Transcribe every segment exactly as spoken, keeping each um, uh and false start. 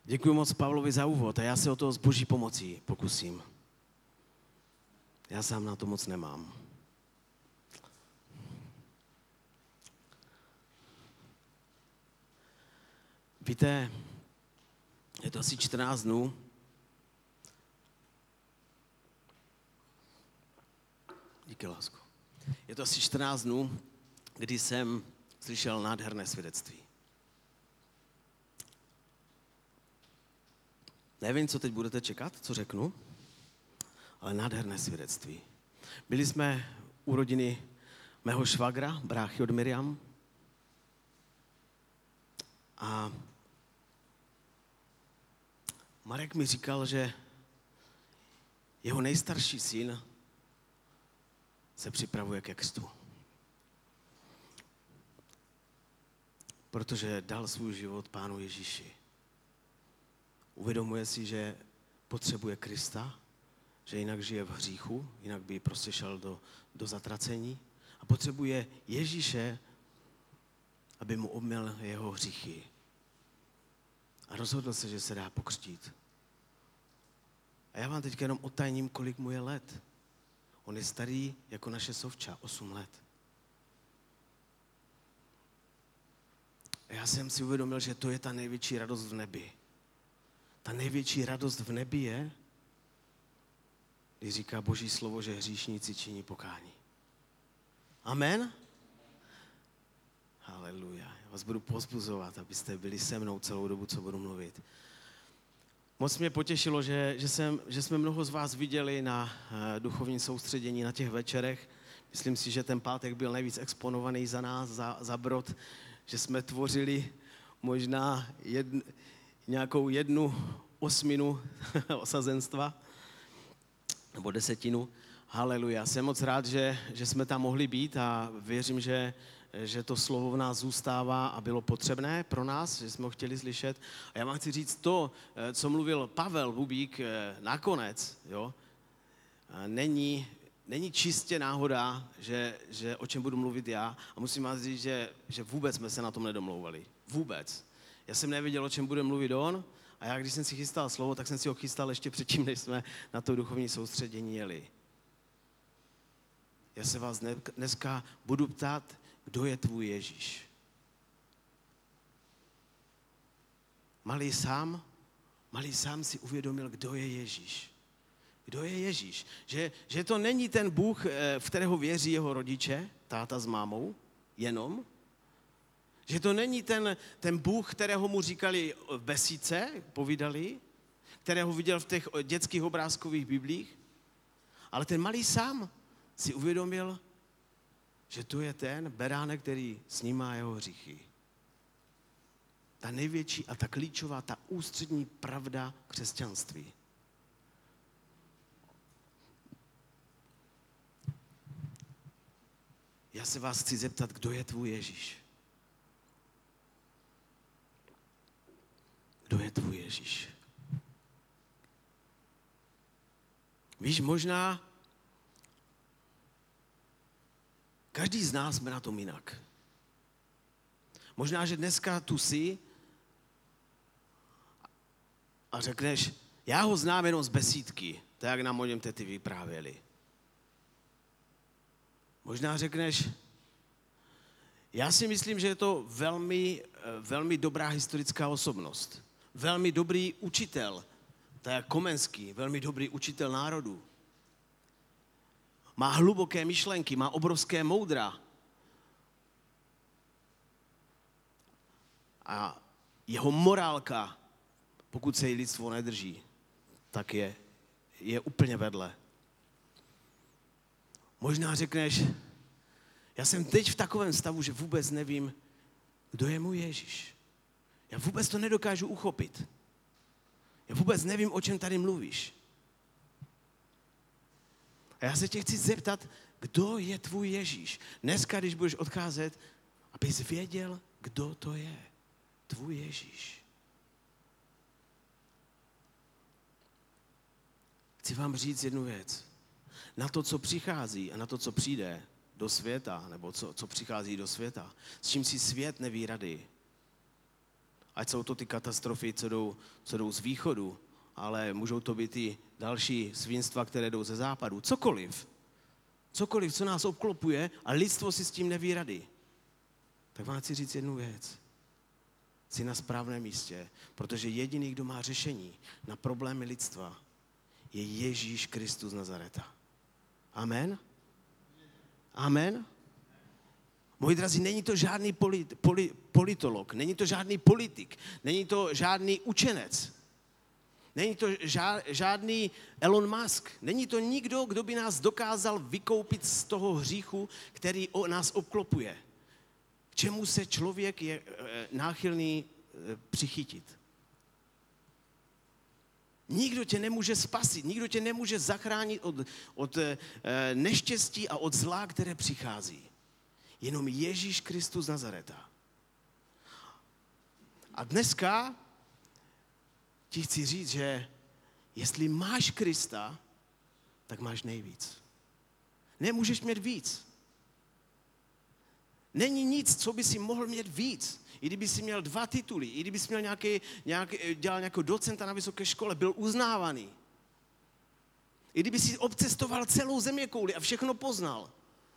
Děkuji moc Pavlovi za úvod a já se o to s Boží pomocí pokusím. Já sám na to moc nemám. Víte, je to asi čtrnáct dnů. Díky, lásko. Je to asi čtrnáct dnů, kdy jsem slyšel nádherné svědectví. Nevím, co teď budete čekat, co řeknu, ale nádherné svědectví. Byli jsme u rodiny mého švagra, bráchy od Miriam. A Marek mi říkal, že jeho nejstarší syn se připravuje ke křtu. Protože dal svůj život Pánu Ježíši. Uvědomuje si, že potřebuje Krista, že jinak žije v hříchu, jinak by prostě šel do, do zatracení. A potřebuje Ježíše, aby mu obměl jeho hříchy. A rozhodl se, že se dá pokřtít. A já vám teď jenom otajním, kolik mu je let. On je starý jako naše Sovča, osm let. A já jsem si uvědomil, že to je ta největší radost v nebi. Ta největší radost v nebi je, když říká Boží slovo, že hříšníci činí pokání. Amen? Haleluja. Já vás budu povzbuzovat, abyste byli se mnou celou dobu, co budu mluvit. Moc mě potěšilo, že, že, jsem, že jsme mnoho z vás viděli na uh, duchovním soustředění na těch večerech. Myslím si, že ten pátek byl nejvíc exponovaný za nás, za, za Brod, že jsme tvořili možná jedn, nějakou jednu osminu osazenstva, nebo desetinu. Haleluja. Jsem moc rád, že, že jsme tam mohli být a věřím, že, že to slovo v nás zůstává a bylo potřebné pro nás, že jsme ho chtěli slyšet. A já vám chci říct to, co mluvil Pavel Bubík nakonec, jo, není, není čistě náhoda, že, že o čem budu mluvit já. A musím vám říct, že, že vůbec jsme se na tom nedomlouvali. Vůbec. Já jsem nevěděl, o čem bude mluvit on, a já, když jsem si chystal slovo, tak jsem si ho chystal ještě předtím, než jsme na to duchovní soustředění jeli. Já se vás dneska budu ptát, kdo je tvůj Ježíš. Malý sám, malý sám si uvědomil, kdo je Ježíš. Kdo je Ježíš? Že, že to není ten Bůh, v kterého věří jeho rodiče, táta s mámou, jenom. Že to není ten, ten Bůh, kterého mu říkali v besídce, povídali, kterého viděl v těch dětských obrázkových biblích, ale ten malý sám si uvědomil, že to je ten beránek, který snímá jeho hříchy. Ta největší a ta klíčová, ta ústřední pravda křesťanství. Já se vás chci zeptat, kdo je tvůj Ježíš? Kdo je tvůj Ježíš? Víš, možná každý z nás jsme na tom jinak. Možná, že dneska tu jsi a řekneš, já ho znám jenom z besídky, tak jak nám o něm tety vyprávěli. Možná řekneš, já si myslím, že je to velmi, velmi dobrá historická osobnost. Velmi dobrý učitel, tak jak Komenský, velmi dobrý učitel národů. Má hluboké myšlenky, má obrovské moudra. A jeho morálka, pokud se jí lidstvo nedrží, tak je, je úplně vedle. Možná řekneš, já jsem teď v takovém stavu, že vůbec nevím, kdo je můj Ježíš. Já vůbec to nedokážu uchopit. Já vůbec nevím, o čem tady mluvíš. A já se tě chci zeptat, kdo je tvůj Ježíš? Dneska, když budeš odcházet, abys věděl, kdo to je. Tvůj Ježíš. Chci vám říct jednu věc. Na to, co přichází a na to, co přijde do světa, nebo co, co přichází do světa, s čím si svět neví rady. ať jsou to ty katastrofy, co jdou, co jdou z východu, ale můžou to být i další svinstva, které jdou ze západu. Cokoliv. Cokoliv, co nás obklopuje a lidstvo si s tím neví rady. Tak vám chci říct jednu věc. Jsi na správném místě, protože jediný, kdo má řešení na problémy lidstva, je Ježíš Kristus z Nazareta. Amen? Amen? Moji drazí, není to žádný polit, poli, politolog, není to žádný politik, není to žádný učenec, není to žád, žádný Elon Musk, není to nikdo, kdo by nás dokázal vykoupit z toho hříchu, který o nás obklopuje. K čemu se člověk je náchylný přichytit. Nikdo tě nemůže spasit, nikdo tě nemůže zachránit od, od neštěstí a od zla, které přichází. Jenom Ježíš Kristus z Nazareta. A dneska ti chci říct, že jestli máš Krista, tak máš nejvíc. Nemůžeš mít víc. Není nic, co by si mohl mít víc. I kdyby si měl dva tituly, i kdyby si měl nějaký, nějaký, dělal nějakého docenta na vysoké škole, byl uznávaný. I kdyby si obcestoval celou zeměkouli a všechno poznal.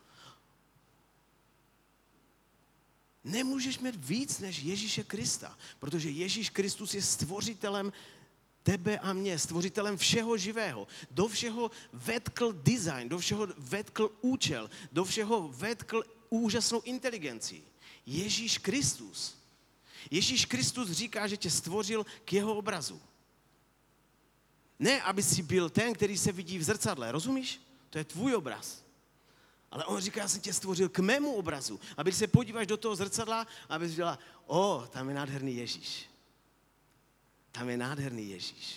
Nemůžeš mít víc než Ježíše Krista, protože Ježíš Kristus je stvořitelem tebe a mě, stvořitelem všeho živého. Do všeho vetkl design, do všeho vetkl účel, do všeho vetkl úžasnou inteligenci. Ježíš Kristus. Ježíš Kristus říká, že tě stvořil k jeho obrazu. Ne, aby si byl ten, který se vidí v zrcadle, rozumíš? To je tvůj obraz. Ale on říká, já jsem tě stvořil k mému obrazu. Aby se podíváš do toho zrcadla, aby si říkala, o, tam je nádherný Ježíš. Tam je nádherný Ježíš.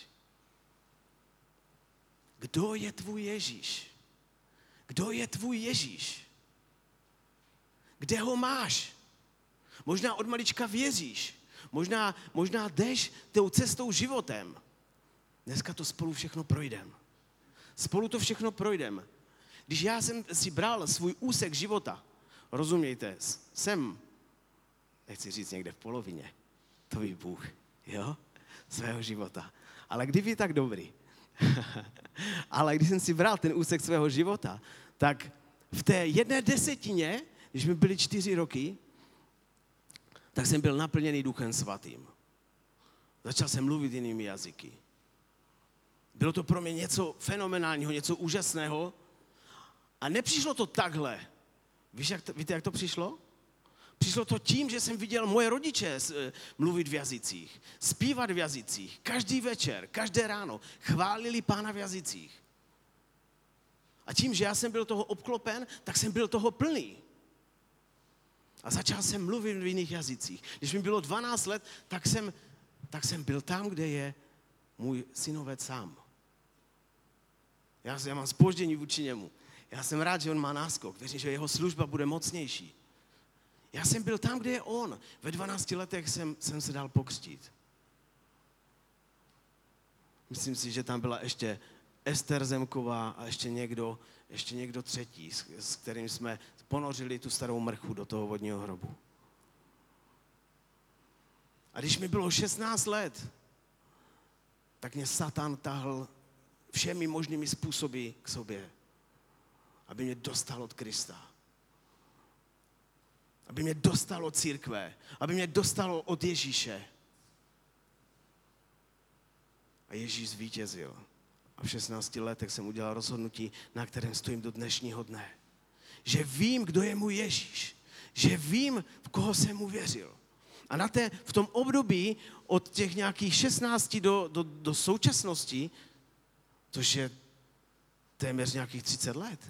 Kdo je tvůj Ježíš? Kdo je tvůj Ježíš? Kde ho máš? Možná od malička věříš. Možná, možná jdeš tou cestou životem. Dneska to spolu všechno projdem. Spolu to všechno projdem. Když já jsem si bral svůj úsek života, rozumějte, jsem, nechci říct někde v polovině, to ví Bůh, jo, svého života. Ale kdyby tak dobrý. Ale když jsem si bral ten úsek svého života, tak v té jedné desetině, když mi byly čtyři roky, tak jsem byl naplněný Duchem Svatým. Začal jsem mluvit jinými jazyky. Bylo to pro mě něco fenomenálního, něco úžasného. A nepřišlo to takhle. Víš, jak to, víte, jak to přišlo? Přišlo to tím, že jsem viděl moje rodiče mluvit v jazycích, zpívat v jazycích. Každý večer, každé ráno chválili Pána v jazycích. A tím, že já jsem byl toho obklopen, tak jsem byl toho plný. A začal jsem mluvit v jiných jazycích. Když mi bylo dvanáct let, tak jsem, tak jsem byl tam, kde je můj synovec sám. Já, já mám zpoždění vůči němu. Já jsem rád, že on má náskok. Věřím, že jeho služba bude mocnější. Já jsem byl tam, kde je on. Ve dvanácti letech jsem, jsem se dal pokřtít. Myslím si, že tam byla ještě Ester Zemková a ještě někdo, ještě někdo třetí, s, s kterým jsme ponořili tu starou mrchu do toho vodního hrobu. A když mi bylo šestnáct let, tak mě Satan tahl všemi možnými způsoby k sobě, aby mě dostal od Krista. Aby mě dostal od církve. Aby mě dostal od Ježíše. A Ježíš zvítězil. A v šestnácti letech jsem udělal rozhodnutí, na kterém stojím do dnešního dne. Že vím, kdo je můj Ježíš. Že vím, v koho jsem uvěřil. A na té, v tom období od těch nějakých šestnácti do, do, do současnosti, což je téměř nějakých třicet let,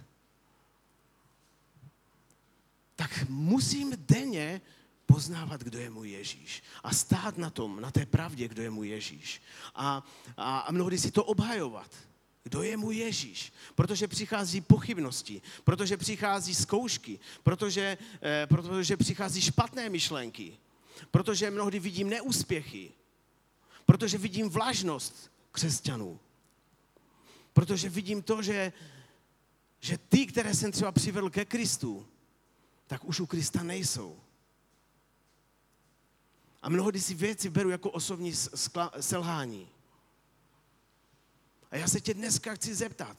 tak musím denně poznávat, kdo je můj Ježíš. A stát na tom, na té pravdě, kdo je můj Ježíš. A, a, a mnohdy si to obhajovat. Kdo je můj Ježíš? Protože přichází pochybnosti, protože přichází zkoušky, protože, eh, protože přichází špatné myšlenky, protože mnohdy vidím neúspěchy, protože vidím vlažnost křesťanů, protože vidím to, že, že ty, které jsem třeba přivedl ke Kristu, tak už u Krista nejsou. A mnohdy si věci beru jako osobní skla- selhání. A já se tě dneska chci zeptat.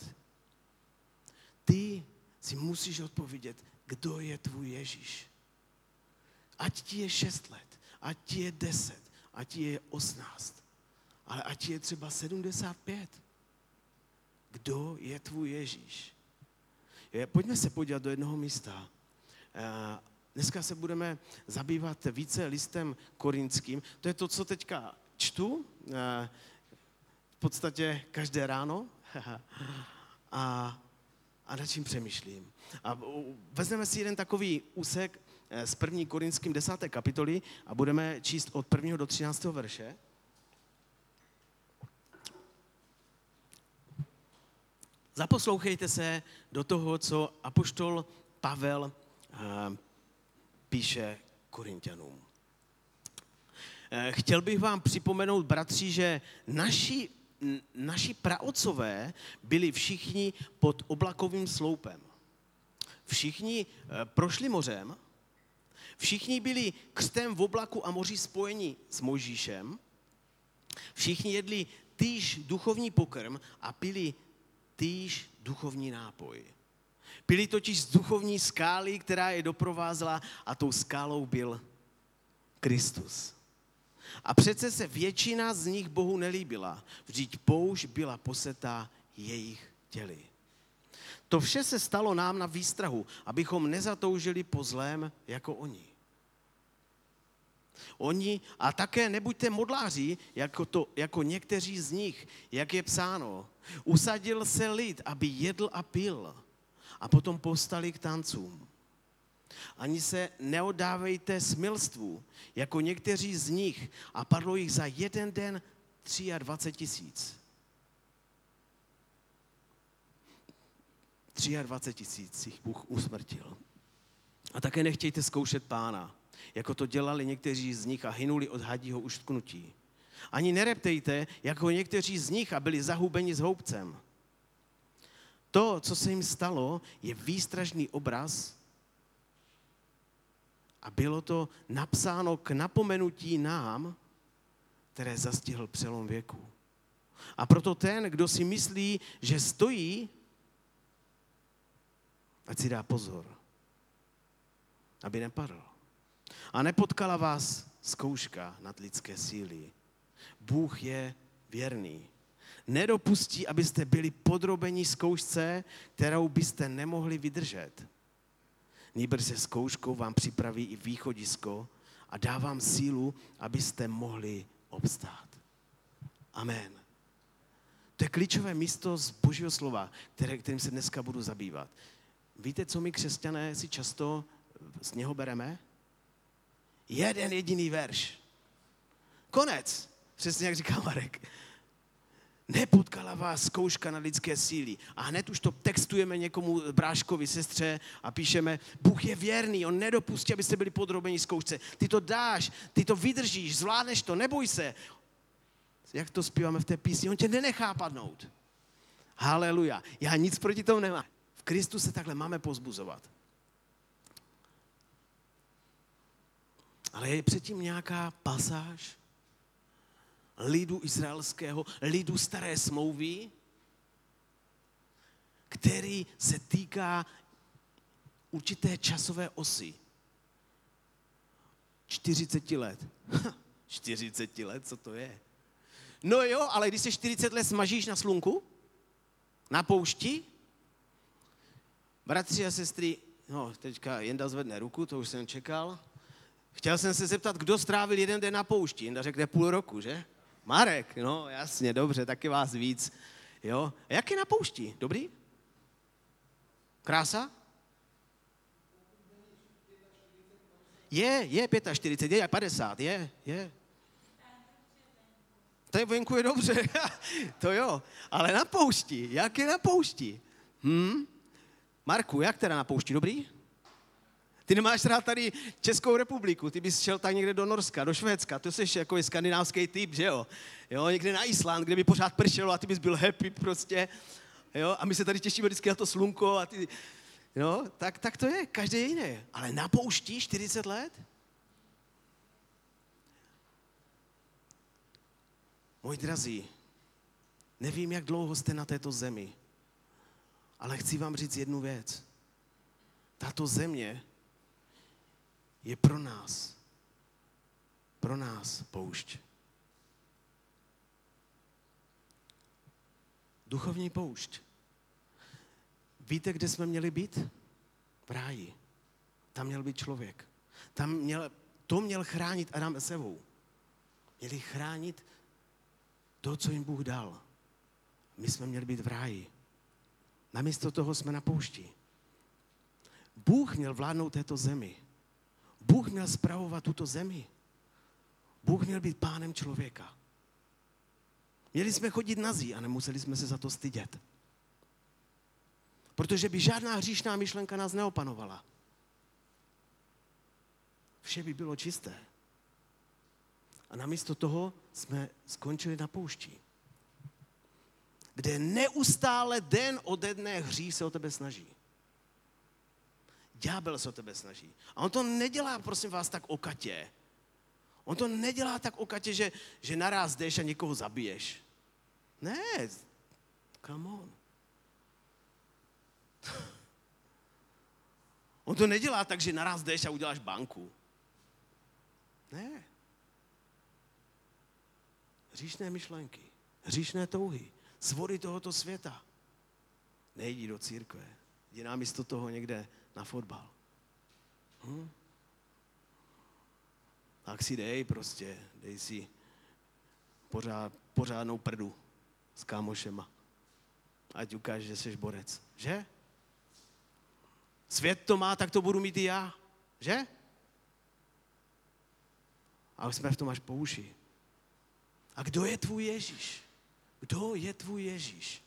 Ty si musíš odpovědět, kdo je tvůj Ježíš. Ať ti je šest let, ať ti je deset, ať ti je osmnáct, ale ať ti je třeba sedmdesát pět. Kdo je tvůj Ježíš? Je, pojďme se podívat do jednoho místa. E, dneska se budeme zabývat více listem korinským. To je to, co teďka čtu, e, v podstatě každé ráno a, a nad čím přemýšlím. A vezmeme si jeden takový úsek z první Korinským desáté kapitoly a budeme číst od prvního do třináctého verše. Zaposlouchejte se do toho, co apoštol Pavel uh, píše Korinťanům. Uh, chtěl bych vám připomenout, bratři, že naši, naši praotcové byli všichni pod oblakovým sloupem. Všichni uh, prošli mořem, všichni byli křtem v oblaku a moři spojeni s Mojžíšem, všichni jedli týž duchovní pokrm a pili týž duchovní nápoj. Pili totiž z duchovní skály, která je doprovázela, a tou skálou byl Kristus. A přece se většina z nich Bohu nelíbila, vždyť poušť byla posetá jejich těly. To vše se stalo nám na výstrahu, abychom nezatoužili po zlém jako oni. Oni, a také nebuďte modláři, jako, to, jako někteří z nich, jak je psáno. Usadil se lid, aby jedl a pil, a potom povstali k tancům. Ani se neoddávejte smilstvu, jako někteří z nich, a padlo jich za jeden den dvacet tři tisíc. dvacet tři tisíc jich Bůh usmrtil. A také nechtějte zkoušet Pána, jako to dělali někteří z nich a hynuli od hadího uštknutí. Ani nereptejte, jako někteří z nich a byli zahubeni s houbcem. To, co se jim stalo, je výstražný obraz a bylo to napsáno k napomenutí nám, které zastihl přelom věku. A proto ten, kdo si myslí, že stojí, ať si dá pozor, aby nepadl. A nepotkala vás zkouška nad lidské síly. Bůh je věrný. Nedopustí, abyste byli podrobeni zkoušce, kterou byste nemohli vydržet. Nýbrž se zkouškou vám připraví i východisko a dá vám sílu, abyste mohli obstát. Amen. To je klíčové místo z Božího slova, které, kterým se dneska budu zabývat. Víte, co my křesťané si často z něho bereme? Jeden jediný verš. Konec. Přesně jak říká Marek. Nepotkala vás zkouška na lidské síly. A hned už to textujeme někomu bráškovi, sestře a píšeme, Bůh je věrný, on nedopustí, abyste byli podrobeni zkoušce. Ty to dáš, ty to vydržíš, zvládneš to, neboj se. Jak to zpíváme v té písni, on tě nenechá padnout. Haleluja. Já nic proti tomu nemám. V Kristu se takhle máme pozbuzovat. Ale je předtím nějaká pasáž lidu izraelského, lidu staré smlouvy, který se týká určité časové osy. čtyřicet let. čtyřicet let, co to je? No jo, ale když se čtyřicet let smažíš na slunku, na poušti, bratři a sestry, no teďka Jenda zvedne ruku, to už jsem čekal. Chtěl jsem se zeptat, kdo strávil jeden den na poušti. Jenda řekne půl roku, že? Marek, no jasně, dobře, taky vás víc. Jo. A jak je na poušti? Dobrý? Krása? Je, je čtyřicet pět, je padesát, je, je. Tady venku je dobře, to jo. Ale na poušti, jak je na poušti? Hm? Marku, jak teda na poušti, dobrý? Ty nemáš rád tady Českou republiku, ty bys šel tak někde do Norska, do Švédska, to jsi jako skandinávský typ, že jo? Jo, někde na Island, kde by pořád pršelo a ty bys byl happy prostě, jo? A my se tady těšíme vždycky na to slunko a ty, jo? Tak, tak to je, každý je jiný. Ale na poušti čtyřicet let? Moji drazí, nevím, jak dlouho jste na této zemi, ale chci vám říct jednu věc. Tato země je pro nás, pro nás poušť. Duchovní poušť. Víte, kde jsme měli být? V ráji. Tam měl být člověk. Tam měl, to měl chránit Adam s Evou. Měli chránit to, co jim Bůh dal. My jsme měli být v ráji. Namísto toho jsme na poušti. Bůh měl vládnout této zemi. Bůh měl spravovat tuto zemi. Bůh měl být pánem člověka. Měli jsme chodit nazí a nemuseli jsme se za to stydět. Protože by žádná hříšná myšlenka nás neopanovala. Vše by bylo čisté. A namísto toho jsme skončili na poušti, kde neustále den ode dne hřích se o tebe snaží. Ďábel se o tebe snaží. A on to nedělá, prosím vás, tak okatě. On to nedělá tak okatě, že, že naraz jdeš a někoho zabiješ. Ne, come on. On to nedělá tak, že naraz jdeš a uděláš banku. Ne. Hříšné myšlenky, hříšné touhy, svody tohoto světa. Nejdi do církve, jdi namísto toho někde na fotbal. Hm? Tak si dej prostě, dej si pořád, pořádnou prdu s kámošema. Ať ukáže, že jsi borec. Že? Svět to má, tak to budu mít i já. Že? A jsme v tom až po uši. A kdo je tvůj Ježíš? Kdo je tvůj Ježíš?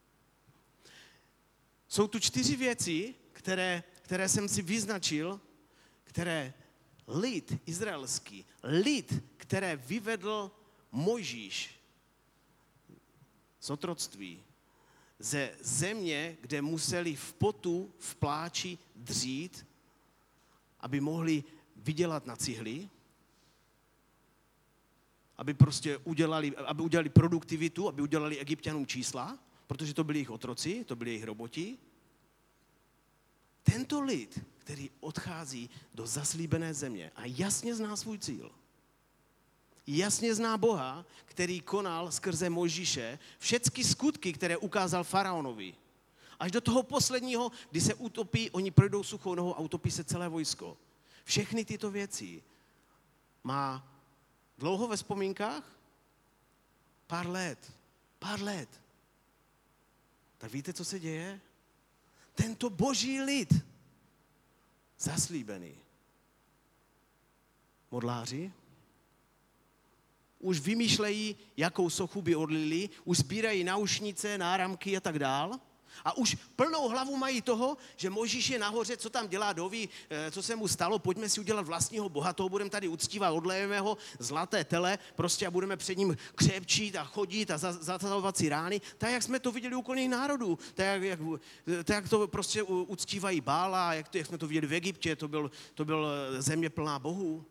Jsou tu čtyři věci, které, které jsem si vyznačil, které lid izraelský, lid, které vyvedl Mojžíš z otroctví, ze země, kde museli v potu, v pláči dřít, aby mohli vydělat na cihly, aby prostě udělali, aby udělali produktivitu, aby udělali Egypťanům čísla, protože to byli jejich otroci, to byli jejich roboti. Tento lid, který odchází do zaslíbené země a jasně zná svůj cíl, jasně zná Boha, který konal skrze Mojžíše všechny skutky, které ukázal faraonovi. Až do toho posledního, kdy se utopí, oni projdou suchou nohou a utopí se celé vojsko. Všechny tyto věci má dlouho ve vzpomínkách? Pár let. Pár let. Tak víte, co se děje? Tento boží lid, zaslíbený, modláři, už vymýšlejí, jakou sochu by odlili, už sbírají náušnice, náramky a tak dál. A už plnou hlavu mají toho, že Mojžíš je nahoře, co tam dělá, doví, co se mu stalo, pojďme si udělat vlastního boha, toho budeme tady uctívat, odlejeme ho zlaté tele, prostě a budeme před ním křepčít a chodit a zatahovat si rány, tak jak jsme to viděli u okolních národů, tak jak, jak, tak jak to prostě uctívají Bála, jak, to, jak jsme to viděli v Egyptě, to byl, to byl země plná bohů.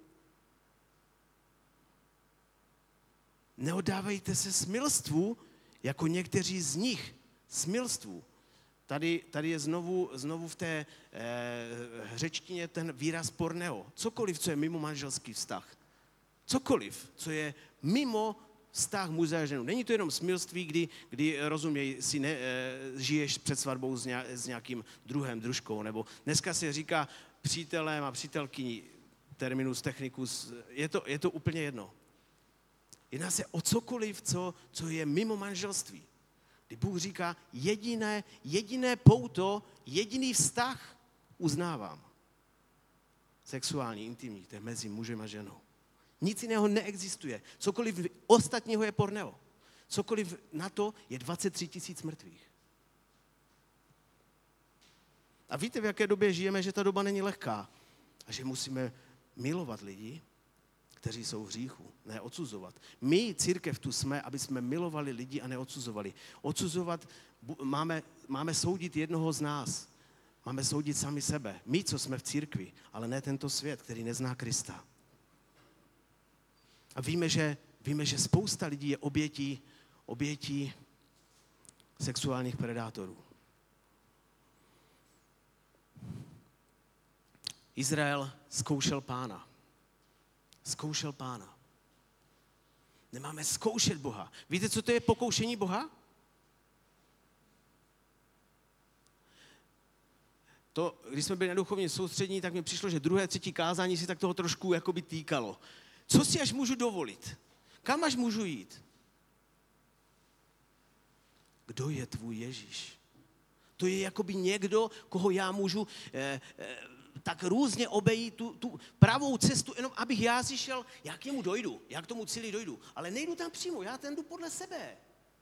Neoddávejte se smilstvu, jako někteří z nich, smilstvu. Tady, tady je znovu, znovu v té eh, řečtině ten výraz porneo. Cokoliv, co je mimo manželský vztah. Cokoliv, co je mimo vztah muže a ženu. Není to jenom smilství, kdy, kdy rozuměj, si ne, eh, žiješ před svatbou s, ně, s nějakým druhem, družkou. Nebo dneska se říká přítelem a přítelkyní, terminus technicus. Je to, je to úplně jedno. Jedná se o cokoliv, co, co je mimo manželství. Kdy Bůh říká, jediné, jediné pouto, jediný vztah uznávám. Sexuální, intimní, to je mezi mužem a ženou. Nic jiného neexistuje. Cokoliv ostatního je porneo. Cokoliv na to je dvacet tři tisíc mrtvých. A víte, v jaké době žijeme, že ta doba není lehká. A že musíme milovat lidi, kteří jsou v hříchu, ne odsuzovat. My, církev, tu jsme, aby jsme milovali lidi a neodsuzovali. Odsuzovat, máme, máme soudit jednoho z nás. Máme soudit sami sebe. My, co jsme v církvi, ale ne tento svět, který nezná Krista. A víme, že Víme, že spousta lidí je obětí, obětí sexuálních predátorů. Izrael zkoušel Pána. Zkoušel Pána. Nemáme zkoušet Boha. Víte, co to je pokoušení Boha? To, když jsme byli na duchovním soustředění, tak mi přišlo, že druhé, třetí kázání si tak toho trošku jakoby týkalo. Co si až můžu dovolit? Kam až můžu jít? Kdo je tvůj Ježíš? To je jakoby někdo, koho já můžu eh, eh, tak různě obejít tu, tu pravou cestu, jenom abych já si šel, já k němu dojdu, já k tomu cíli dojdu. Ale nejdu tam přímo, já ten jdu podle sebe.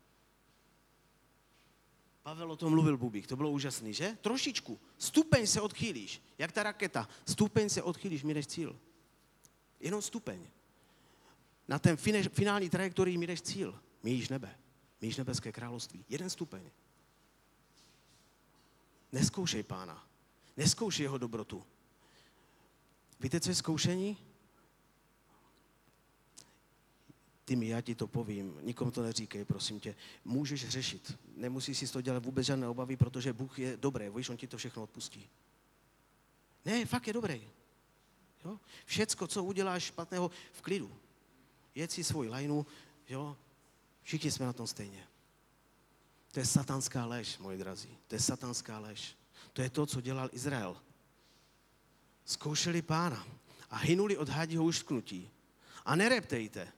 Pavel o tom mluvil, Bubík, to bylo úžasný, že? Trošičku, stupeň se odchýlíš, jak ta raketa, stupeň se odchýlíš, mi jdeš cíl. Jenom stupeň. Na ten finální trajektorii mi jdeš cíl, míjíš nebe, míjíš nebeské království. Jeden stupeň. Neskoušej Pána, neskoušej jeho dobrotu. Víte, co je zkoušení? Ty mi, já ti to povím, nikomu to neříkej, prosím tě. Můžeš hřešit, nemusíš si to dělat vůbec žádné obavy, protože Bůh je dobrý, víš, on ti to všechno odpustí. Ne, fakt je dobrý. Jo? Všecko, co uděláš špatného, v klidu. Jedz si svůj lajnu, jo? Všichni jsme na tom stejně. To je satanská lež, moji drazí. To je satanská lež. To je to, co dělal Izrael. Zkoušeli Pána a hynuli od hádího uštknutí. A nereptejte.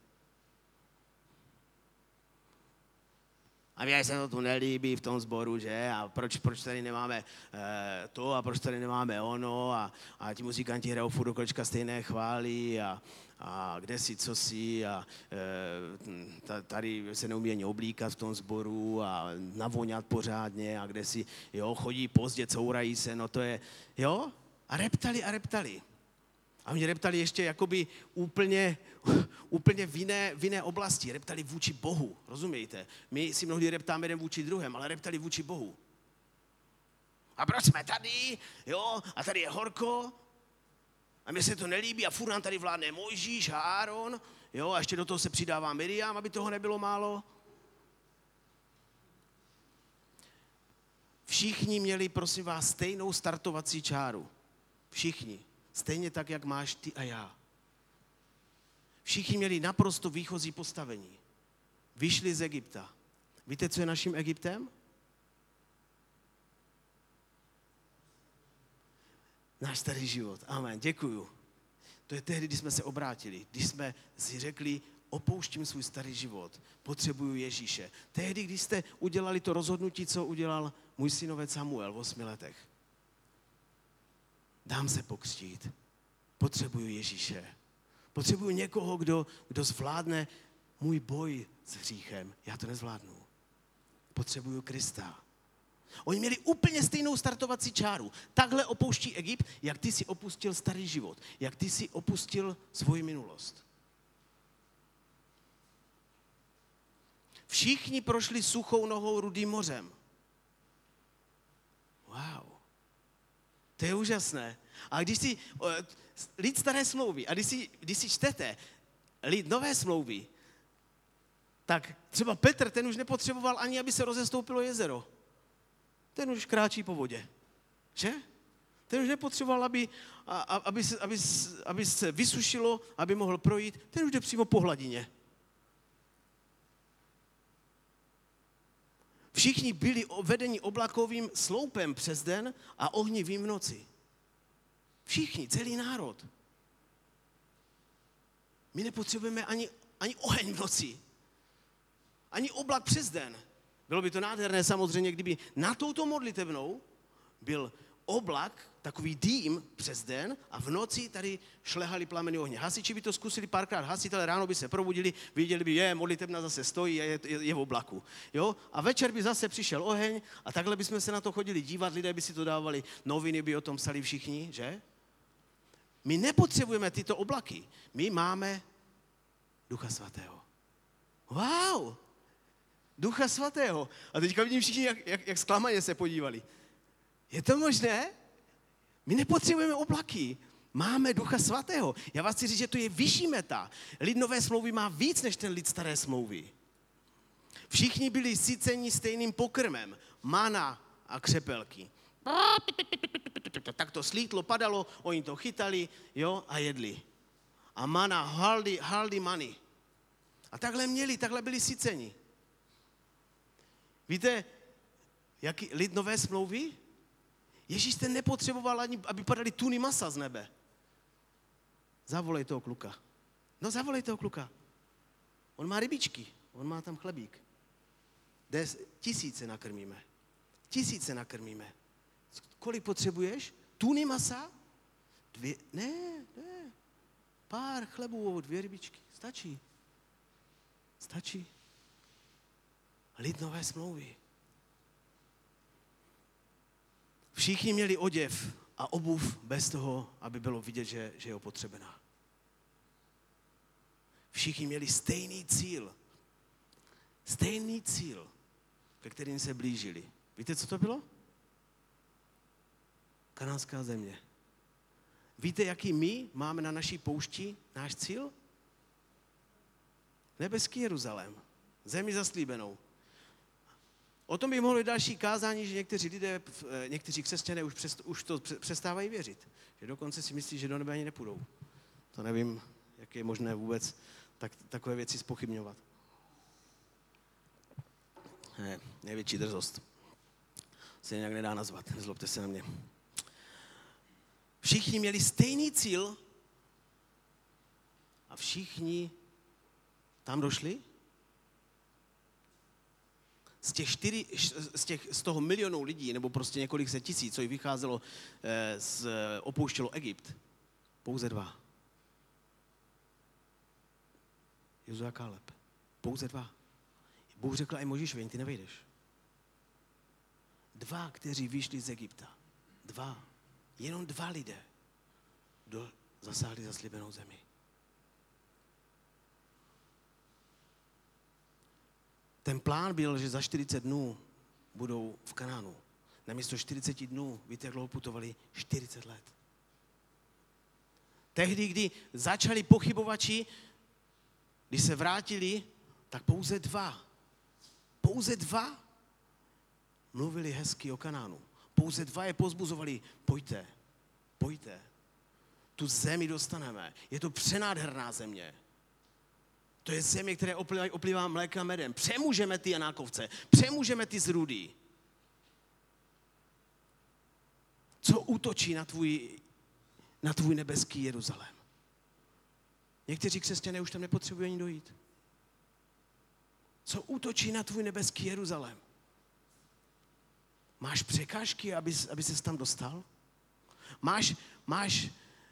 A mě se to tu nelíbí v tom sboru, že? A proč, proč tady nemáme e, to a proč tady nemáme ono a, a ti muzikanti hrajou furt do kolečka stejné chvály a, a kde si, co si a e, tady se neumí ani oblíkat v tom sboru a navoňat pořádně a kde si, jo, chodí pozdě, courají se, no to je, jo? A reptali a reptali. A oni reptali ještě jakoby úplně, úplně v, jiné, v jiné oblasti. Reptali vůči Bohu, rozumíte? My si mnohdy reptáme jeden vůči druhem, ale reptali vůči Bohu. A proč jsme tady? Jo? A tady je horko? A mně se to nelíbí a furt nám tady vládne Mojžíš a Áron. Jo? A ještě do toho se přidává Miriam, aby toho nebylo málo. Všichni měli, prosím vás, stejnou startovací čáru. Všichni. Stejně tak, jak máš ty a já. Všichni měli naprosto výchozí postavení. Vyšli z Egypta. Víte, co je naším Egyptem? Náš starý život. Amen, děkuju. To je tehdy, když jsme se obrátili, když jsme si řekli, opouštím svůj starý život, potřebuju Ježíše. Tehdy, když jste udělali to rozhodnutí, co udělal můj synovec Samuel v osmi letech. Dám se pokřtít. Potřebuju Ježíše. Potřebuju někoho, kdo, kdo zvládne můj boj s hříchem. Já to nezvládnu. Potřebuju Krista. Oni měli úplně stejnou startovací čáru. Takhle opouští Egypt, jak ty si opustil starý život. Jak ty si opustil svoji minulost. Všichni prošli suchou nohou Rudým mořem. Wow. To je úžasné. A když si, lid staré smlouvy, a když si, když si čtete lid nové smlouvy, tak třeba Petr, ten už nepotřeboval ani, aby se rozestoupilo jezero. Ten už kráčí po vodě. Že? Ten už nepotřeboval, aby, aby, se, aby, aby se vysušilo, aby mohl projít. Ten už jde přímo po hladině. Všichni byli vedeni oblakovým sloupem přes den a ohnivým v noci. Všichni, celý národ. My nepotřebujeme ani, ani oheň v noci. Ani oblak přes den. Bylo by to nádherné samozřejmě, kdyby na touto modlitevnou byl oblak, takový dým přes den a v noci tady šlehali plameny ohně. Hasiči by to zkusili párkrát hasit, ale ráno by se probudili, viděli by, je, modlitevna zase stojí a je, je, je v oblaku. Jo? A večer by zase přišel oheň a takhle bychom se na to chodili dívat, lidé by si to dávali, noviny by o tom psali všichni, že? My nepotřebujeme tyto oblaky. My máme Ducha Svatého. Wow! Ducha Svatého. A teďka vidím všichni, jak, jak, jak zklamaně se podívali. Je to možné? My nepotřebujeme oblaky. Máme Ducha Svatého. Já vás chci říct, že to je vyšší meta. Lid nové smlouvy má víc než ten lid staré smlouvy. Všichni byli syceni stejným pokrmem. Mana a křepelky. Tak to slítlo, padalo, oni to chytali, jo, a jedli. A mana, haldy, haldy many. A takhle měli, takhle byli syceni. Víte, jaký lid nové smlouvy? Ježíš ten nepotřeboval ani, aby padaly tuny masa z nebe. Zavolej toho kluka. No zavolej toho kluka. On má rybičky, on má tam chlebík. Des, tisíce nakrmíme. Tisíce nakrmíme. Kolik potřebuješ? Tuny masa? Dvě, ne, ne. Pár chlebů, dvě rybičky. Stačí. Stačí. Lid nové smlouvy. Všichni měli oděv a obuv bez toho, aby bylo vidět, že, že je opotřebená. Všichni měli stejný cíl. Stejný cíl, ke kterým se blížili. Víte, co to bylo? Kanánská země. Víte, jaký my máme na naší poušti náš cíl? Nebeský Jeruzalém. Zemi zaslíbenou. O tom by mohlo další kázání, že někteří lidé, někteří křesťané už, přest, už to přestávají věřit. Že dokonce si myslí, že do nebe ani nepůjdou. To nevím, jak je možné vůbec tak, takové věci zpochybňovat. Ne, největší drzost. Se nějak nedá nazvat, nezlobte se na mě. Všichni měli stejný cíl a všichni tam došli. Z těch čtyři, z, těch, z toho milionu lidí, nebo prostě několik set tisíc, co jich vycházelo, z, opouštělo Egypt, pouze dva. Jozua a Káleb. Pouze dva. Bůh řekl i Možíšovi, ty nevejdeš. Dva, kteří vyšli z Egypta. Dva. Jenom dva lidé do, zasáhli zaslíbenou zemi. Ten plán byl, že za čtyřicet dnů budou v Kanánu. Namísto čtyřicet dnů, víte, jak dlouho putovali? čtyřicet let. Tehdy, kdy začali pochybovači, když se vrátili, tak pouze dva. Pouze dva mluvili hezky o Kanánu. Pouze dva je pozbuzovali, pojďte, pojďte. Tu zemi dostaneme. Je to přenádherná země. To je země, které oplývá, oplývá mlékem a medem. Přemůžeme ty Janákovce, přemůžeme ty zrůdy. Co útočí na tvůj, na tvůj nebeský Jeruzalém? Někteří křesťané už tam nepotřebují ani dojít. Co útočí na tvůj nebeský Jeruzalém? Máš překážky, aby, aby ses tam dostal? Máš, máš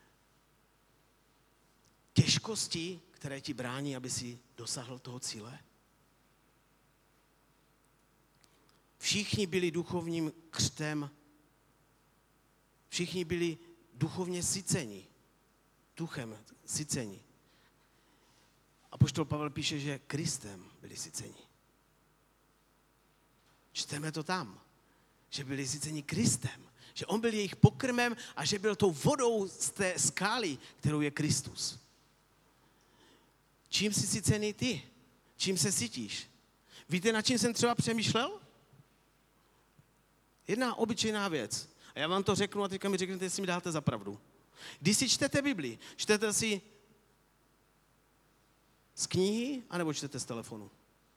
těžkosti, které ti brání, aby si dosáhl toho cíle? Všichni byli duchovním křtem, všichni byli duchovně syceni, duchem syceni. Apoštol Pavel píše, že Kristem byli syceni. Čteme to tam, že byli syceni Kristem, že on byl jejich pokrmem a že byl tou vodou z té skály, kterou je Kristus. Čím jsi sycený ty? Čím se sytíš? Víte, na čím jsem třeba přemýšlel? Jedna obyčejná věc. A já vám to řeknu a teďka mi řeknete, jestli mi dáte za pravdu. Když si čtete Bibli, čtete si z knihy, anebo čtete z telefonu?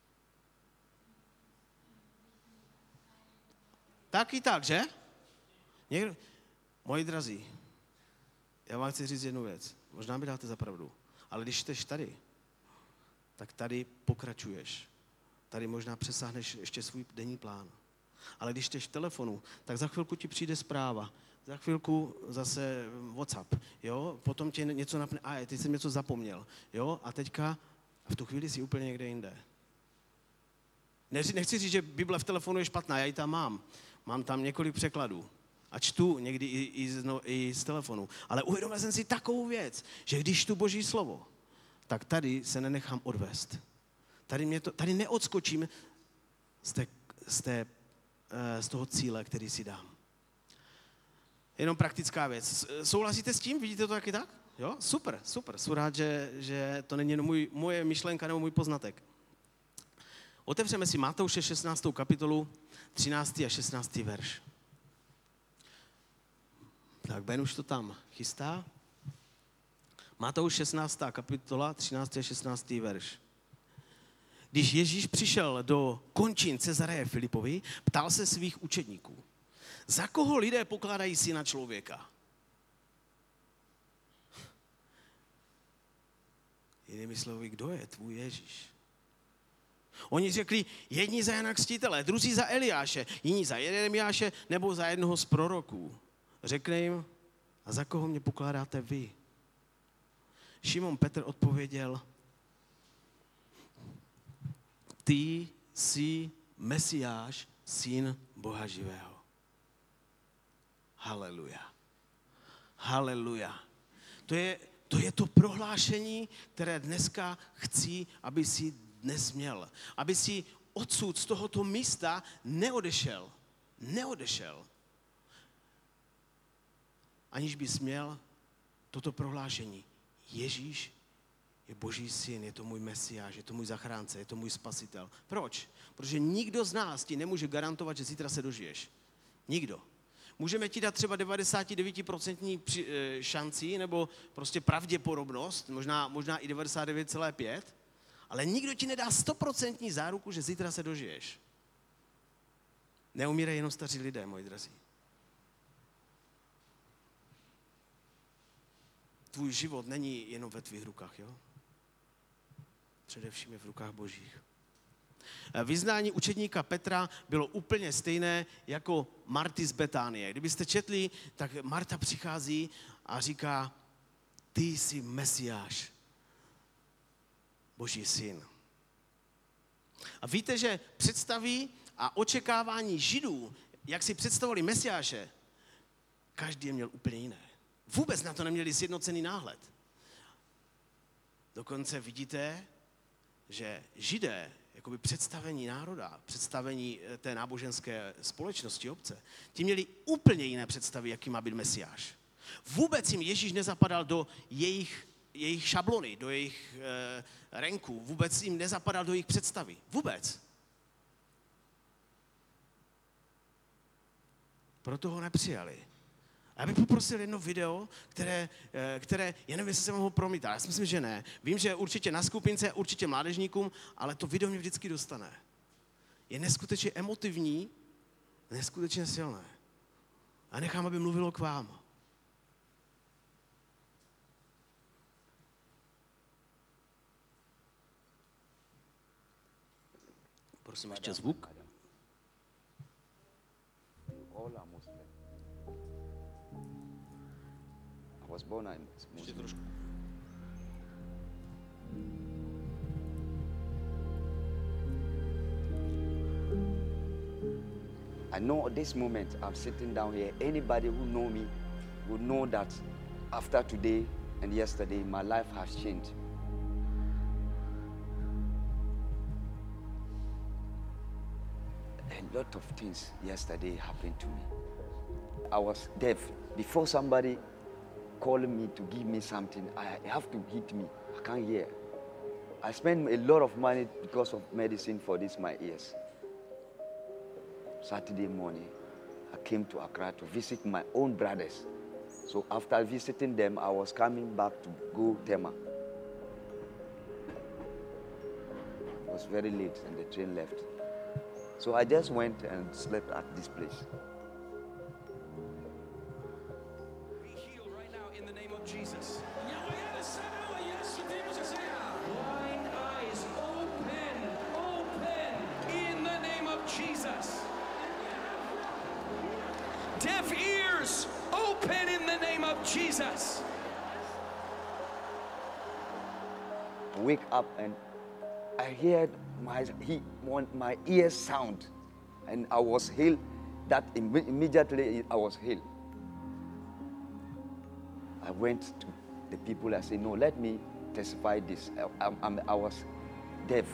Tak i tak, že? Někdo... Moji drazí, já vám chci říct jednu věc. Možná mi dáte za pravdu. Ale když čteš tady, tak tady pokračuješ. Tady možná přesáhneš ještě svůj denní plán. Ale když čteš v telefonu, tak za chvilku ti přijde zpráva. Za chvilku zase WhatsApp, jo? Potom tě něco napne, a teď jsem něco zapomněl, jo? A teďka v tu chvíli jsi úplně někde jinde. Nechci říct, že Bible v telefonu je špatná, já ji tam mám. Mám tam několik překladů. A čtu někdy i, i, z, no, i z telefonu. Ale uvědomil jsem si takovou věc, že když čtu Boží slovo, tak tady se nenechám odvést. Tady, mě to, tady neodskočím z, té, z, té, z toho cíle, který si dám. Jenom praktická věc. Souhlasíte s tím? Vidíte to taky tak? Jo? Super, super. Jsem rád, že, že to není jenom můj, moje myšlenka nebo můj poznatek. Otevřeme si Matouše šestnáctou kapitolu, třináctý a šestnáctý verš. Tak Ben už to tam chystá. Matouš šestnáctá kapitola, třináctý a šestnáctý verš. Když Ježíš přišel do končin Cezareje Filipovi, ptal se svých učedníků. Za koho lidé pokládají syna člověka? Jinými slovy, kdo je tvůj Ježíš? Oni řekli, jedni za Jana Křtitele, druzí za Eliáše, jiní za Jeremiáše nebo za jednoho z proroků. Řekne jim, a za koho mě pokládáte vy? Šimon Petr odpověděl, ty jsi Mesiáš, syn Boha živého. Haleluja. Haleluja. To je, to je to prohlášení, které dneska chci, aby si dnes měl. Aby si odsud z tohoto místa neodešel. Neodešel. Aniž bys měl toto prohlášení. Ježíš je Boží syn, je to můj Mesiáš, je to můj zachránce, je to můj spasitel. Proč? Protože nikdo z nás ti nemůže garantovat, že zítra se dožiješ. Nikdo. Můžeme ti dát třeba devadesát devět procent šancí nebo prostě pravděpodobnost, možná, možná i devadesát devět celá pět, ale nikdo ti nedá sto procent záruku, že zítra se dožiješ. Neumírají jenom staří lidé, moji drazí. Tvůj život není jenom ve tvých rukách, jo? Především je v rukách Božích. Vyznání učedníka Petra bylo úplně stejné jako Marty z Betánie. Kdybyste četli, tak Marta přichází a říká, ty jsi Mesiáš, Boží syn. A víte, že představí a očekávání Židů, jak si představovali Mesiáše, každý je měl úplně jiné. Vůbec na to neměli sjednocený náhled. Dokonce vidíte, že Židé, jakoby představení národa, představení té náboženské společnosti, obce, ti měli úplně jiné představy, jaký má být Mesiáš. Vůbec jim Ježíš nezapadal do jejich, jejich šablony, do jejich e, renků, vůbec jim nezapadal do jejich představy. Vůbec. Proto ho nepřijali. Já bych poprosil jedno video, které, které já nevím, jestli se mohu promítat. Já si myslím, že ne. Vím, že určitě na skupince, určitě mládežníkům, ale to video mě vždycky dostane. Je neskutečně emotivní, neskutečně silné. A nechám, aby mluvilo k vám. Prosím, ještě zvuk. I was born a Muslim. I know at this moment I'm sitting down here. Anybody who know me would know that after today and yesterday, my life has changed. A lot of things yesterday happened to me. I was deaf. Before somebody calling me to give me something, I have to hit me. I can't hear. I spend a lot of money because of medicine for this, my ears. Saturday morning, I came to Accra to visit my own brothers. So after visiting them, I was coming back to go Tema. It was very late and the train left. So I just went and slept at this place. Jesus. Blind eyes open, open in the name of Jesus. Deaf ears open in the name of Jesus. I wake up and I heard my he, my ears sound, and I was healed. That Im- immediately I was healed. I went to the people. I said, no, let me testify this. I, I, I was deaf.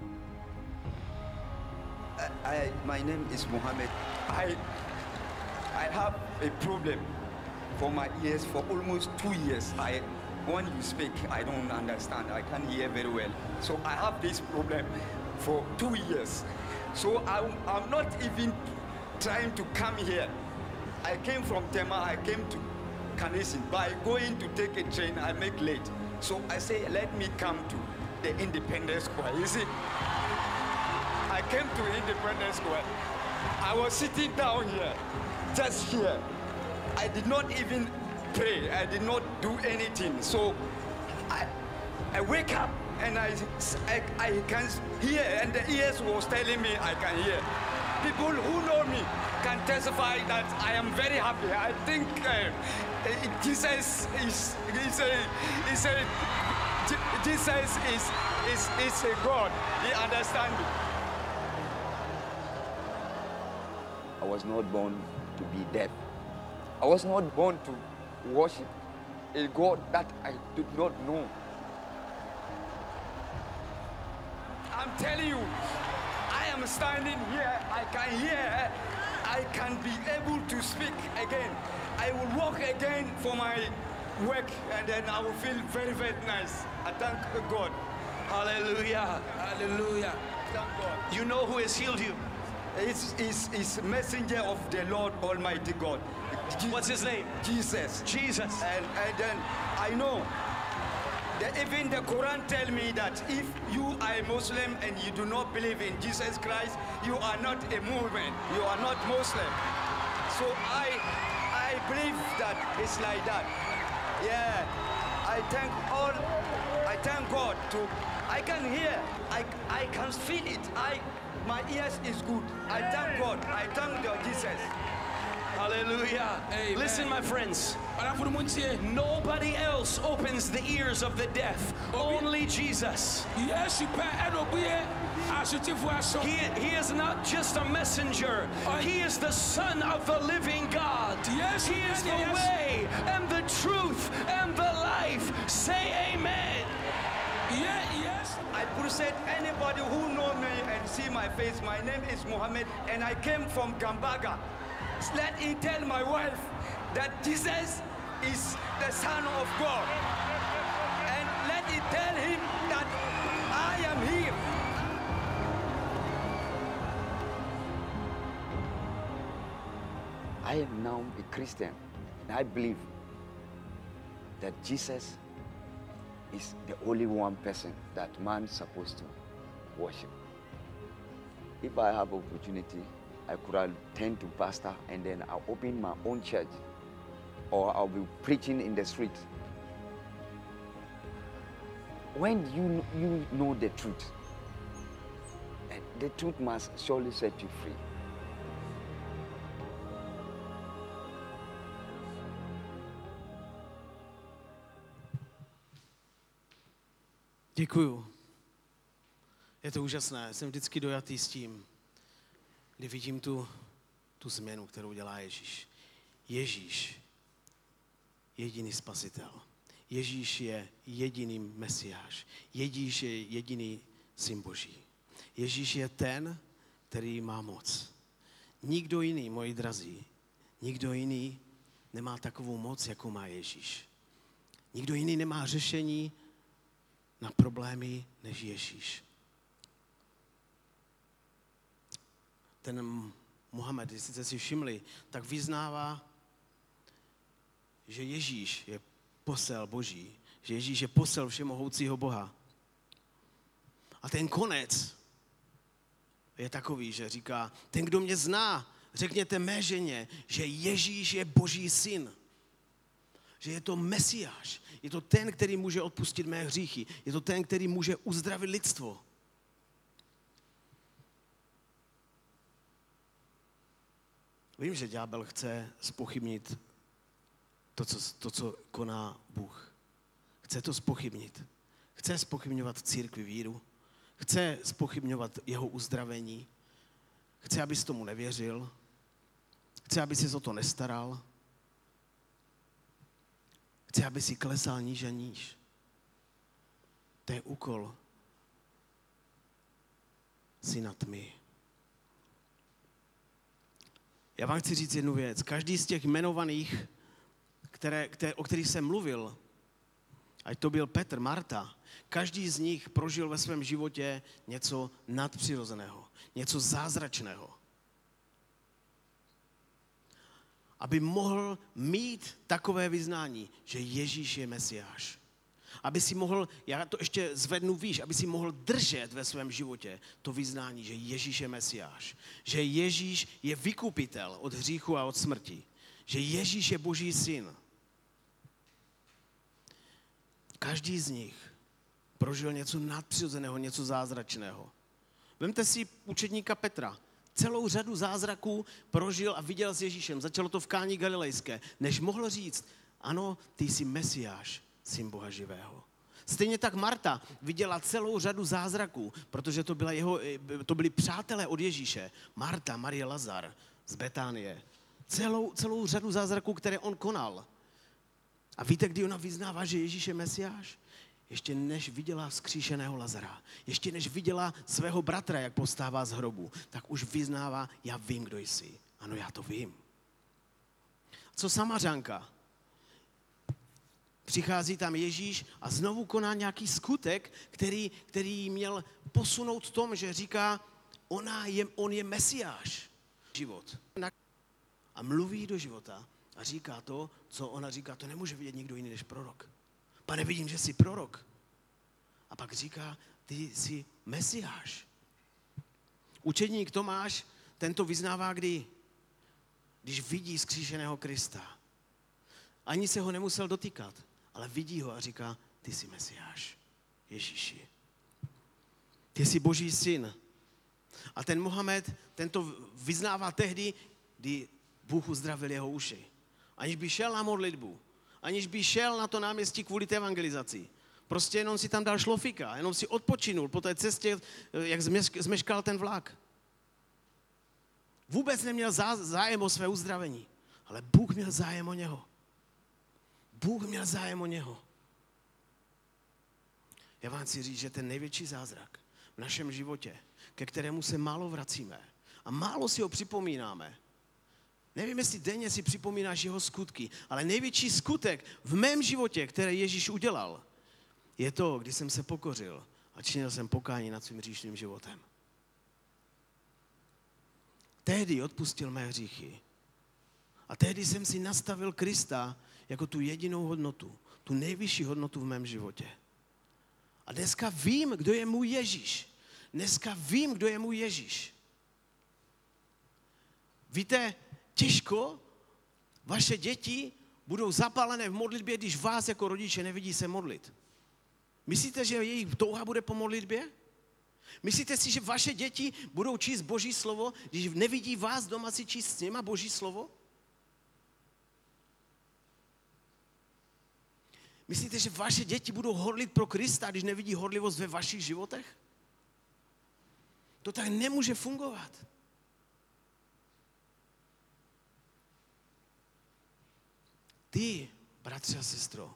I, I, my name is Mohammed. I, I have a problem for my ears for almost two years. I, when you speak, I don't understand. I can't hear very well. So I have this problem for two years. So I'm, I'm not even trying to come here. I came from Tema, I came to Kaneshie. By going to take a train, I make late. So I say, let me come to the Independence Square. You see, I came to Independence Square. I was sitting down here, just here. I did not even pray. I did not do anything. So I, I wake up and I, I, I can hear, and the ears was telling me I can hear. People who know me can testify that I am very happy. I think uh, Jesus is, is a, is a, Jesus is, is, is a God. He understands me. I was not born to be deaf. I was not born to worship a God that I did not know. I'm telling you, I am standing here, I can hear, I can be able to speak again. I will walk again for my work, and then I will feel very, very nice. I thank God. Hallelujah. Hallelujah. Thank God. You know who has healed you? It's, it's, it's messenger of the Lord Almighty God. Je- What's his name? Jesus. Jesus. And, and then I know that even the Quran tell me that if you are a Muslim and you do not believe in Jesus Christ, you are not a movement. You are not Muslim. So I, I believe that it's like that. Yeah. I thank all. I thank God to. I can hear. I, I can feel it. I. My ears is good. I thank God. I thank God, Jesus. Hallelujah. Amen. Listen, my friends. Ɔnafo mu ntie. Nobody else opens the ears of the deaf. Only Jesus. Yesu pɛ ɛna obue asotifo aso. He, he is not just a messenger. He is the Son of the living God. Yes, He is the yes. way and the truth and the life. Say amen. Yeah, yes. I present anybody who know me and see my face. My name is Mohammed, and I came from Gambaga. Let him tell my wife that Jesus is the Son of God, and let him tell him that I am here. I am now a Christian, and I believe that Jesus is the only one person that man is supposed to worship. If I have opportunity, I could have turned to pastor and then I'll open my own church, or I'll be preaching in the street. When you, you know the truth, and the truth must surely set you free. Děkuju. Je to úžasné. Jsem vždycky dojatý s tím, kdy vidím tu, tu změnu, kterou dělá Ježíš. Ježíš, jediný spasitel. Ježíš je jediný mesiáš. Ježíš je jediný syn Boží. Ježíš je ten, který má moc. Nikdo jiný, moji drazí, nikdo jiný nemá takovou moc, jakou má Ježíš. Nikdo jiný nemá řešení na problémy než Ježíš. Ten Mohamed, jestli jste si všimli, tak vyznává, že Ježíš je posel Boží, že Ježíš je posel všemohoucího Boha. A ten konec je takový, že říká, ten, kdo mě zná, řekněte mé ženě, že Ježíš je Boží syn. Že je to Mesiáš. Je to ten, který může odpustit mé hříchy. Je to ten, který může uzdravit lidstvo. Vím, že ďábel chce zpochybnit to co, to, co koná Bůh. Chce to zpochybnit. Chce zpochybňovat církvi víru. Chce zpochybňovat jeho uzdravení. Chce, abys tomu nevěřil. Chce, aby si o to nestaral. Chce, aby si klesal níž a níž. To je úkol syna tmy. Já vám chci říct jednu věc. Každý z těch jmenovaných, které, které, o kterých jsem mluvil, ať to byl Petr, Marta, každý z nich prožil ve svém životě něco nadpřirozeného, něco zázračného. Aby mohl mít takové vyznání, že Ježíš je Mesiáš. Aby si mohl, já to ještě zvednu výš, aby si mohl držet ve svém životě to vyznání, že Ježíš je Mesiáš. Že Ježíš je vykupitel od hříchu a od smrti. Že Ježíš je Boží syn. Každý z nich prožil něco nadpřirozeného, něco zázračného. Vemte si učedníka Petra. Celou řadu zázraků prožil a viděl s Ježíšem. Začalo to v Káni Galilejské, než mohl říct, ano, ty jsi Mesiáš, syn Boha živého. Stejně tak Marta viděla celou řadu zázraků, protože to, byla jeho, to byli přátelé od Ježíše. Marta, Marie, Lazar z Betánie. Celou, celou řadu zázraků, které on konal. A víte, kdy ona vyznává, že Ježíš je Mesiáš? Ještě než viděla vzkříšeného Lazara, ještě než viděla svého bratra, jak povstává z hrobu, tak už vyznává, já vím, kdo jsi. Ano, já to vím. Co Samařanka? Přichází tam Ježíš a znovu koná nějaký skutek, který, který měl posunout v tom, že říká, ona je, on je Mesiáš. Život. A mluví do života a říká to, co ona říká, to nemůže vidět nikdo jiný než prorok. Pane, vidím, že jsi prorok. A pak říká, ty jsi Mesiáš. Učedník Tomáš tento vyznává kdy? Když vidí zkříšeného Krista. Ani se ho nemusel dotýkat, ale vidí ho a říká, ty jsi Mesiáš, Ježíši. Ty jsi Boží syn. A ten Mohamed, tento vyznává tehdy, kdy Bůh uzdravil jeho uši. Aniž by šel na modlitbu, aniž by šel na to náměstí kvůli té evangelizaci. Prostě jenom si tam dal šlofika, jenom si odpočinul po té cestě, jak zmeškal ten vlak. Vůbec neměl zájem o své uzdravení, ale Bůh měl zájem o něho. Bůh měl zájem o něho. Já vám chci říct, že ten největší zázrak v našem životě, ke kterému se málo vracíme a málo si ho připomínáme, nevím, jestli denně si připomínáš jeho skutky, ale největší skutek v mém životě, který Ježíš udělal, je to, když jsem se pokořil a činil jsem pokání nad svým hříšným životem. Tehdy odpustil mé hříchy. A tehdy jsem si nastavil Krista jako tu jedinou hodnotu, tu nejvyšší hodnotu v mém životě. A dneska vím, kdo je můj Ježíš. Dneska vím, kdo je můj Ježíš. Víte, těžko vaše děti budou zapálené v modlitbě, když vás jako rodiče nevidí se modlit. Myslíte, že jejich touha bude po modlitbě? Myslíte si, že vaše děti budou číst Boží slovo, když nevidí vás doma si číst s nima Boží slovo? Myslíte, že vaše děti budou horlit pro Krista, když nevidí horlivost ve vašich životech? To tak nemůže fungovat. Ty, bratře a sestro,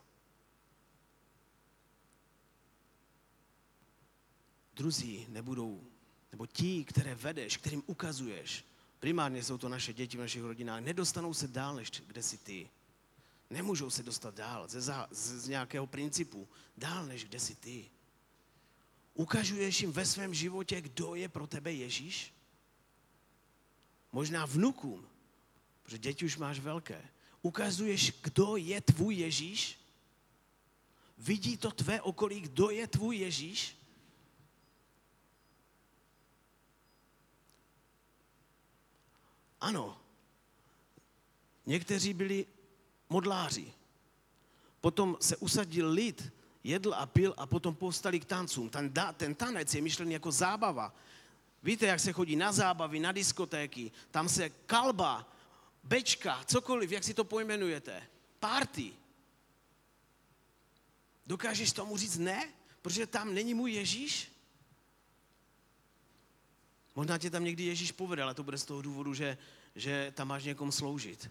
druzí nebudou, nebo ti, které vedeš, kterým ukazuješ, primárně jsou to naše děti v našich rodinách, nedostanou se dál, než kde jsi ty. Nemůžou se dostat dál ze, z, z nějakého principu, dál, než kde jsi ty. Ukazuješ jim ve svém životě, kdo je pro tebe Ježíš? Možná vnukům, protože děti už máš velké. Ukazuješ, kdo je tvůj Ježíš? Vidí to tvé okolí, kdo je tvůj Ježíš? Ano, někteří byli modláři. Potom se usadil lid, jedl a pil a potom povstali k tancům. Ten, ten tanec je myšlený jako zábava. Víte, jak se chodí na zábavy, na diskotéky. Tam se kalba, bečka, cokoliv, jak si to pojmenujete. Party. Dokážeš tomu říct ne? Protože tam není můj Ježíš? Možná tě tam někdy Ježíš povede, ale to bude z toho důvodu, že, že tam máš někomu sloužit.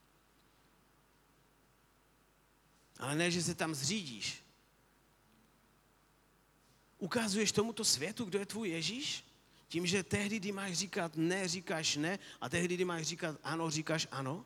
Ale ne, že se tam zřídíš. Ukazuješ tomuto světu, kdo je tvůj Ježíš? Tím, že tehdy, kdy máš říkat ne, říkáš ne, a tehdy, kdy máš říkat ano, říkáš ano?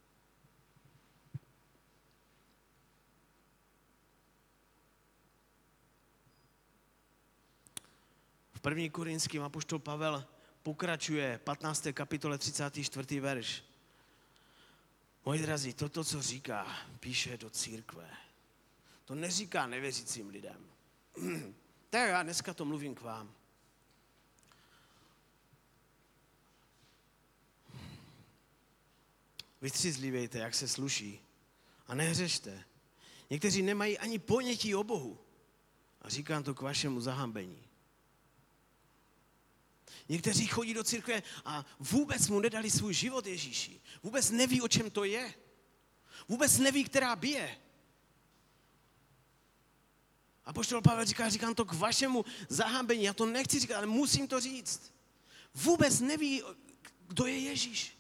V první Korinským apoštol Pavel pokračuje patnácté kapitole třicátý čtvrtý verš. Moji drazí, toto, co říká, píše do církve. To neříká nevěřícím lidem. Tak já dneska to mluvím k vám. Vystřízlivějte, jak se sluší. A nehřešte. Někteří nemají ani ponětí o Bohu. A říkám to k vašemu zahambení. Někteří chodí do církve a vůbec mu nedali svůj život Ježíši. Vůbec neví, o čem to je. Vůbec neví, která bije. Apoštol Pavel říká, říkám to k vašemu zahambení. Já to nechci říkat, ale musím to říct. Vůbec neví, kdo je Ježíš.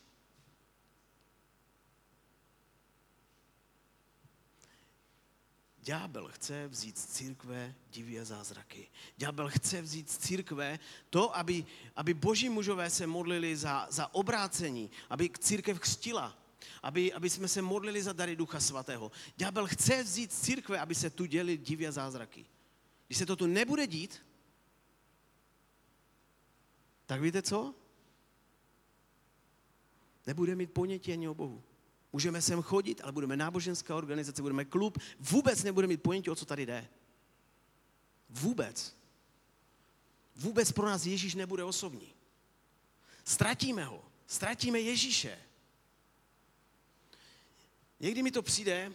Ďábel chce vzít z církve divy a zázraky. Ďábel chce vzít z církve to, aby, aby boží mužové se modlili za, za obrácení, aby církev křtila, aby, aby jsme se modlili za dary Ducha Svatého. Ďábel chce vzít z církve, aby se tu děly divy a zázraky. Když se to tu nebude dít, tak víte co? Nebude mít ponětí ani o Bohu. Můžeme sem chodit, ale budeme náboženská organizace, budeme klub, vůbec nebudeme mít ponětí, o co tady jde. Vůbec. Vůbec pro nás Ježíš nebude osobní. Ztratíme ho. Ztratíme Ježíše. Někdy mi to přijde,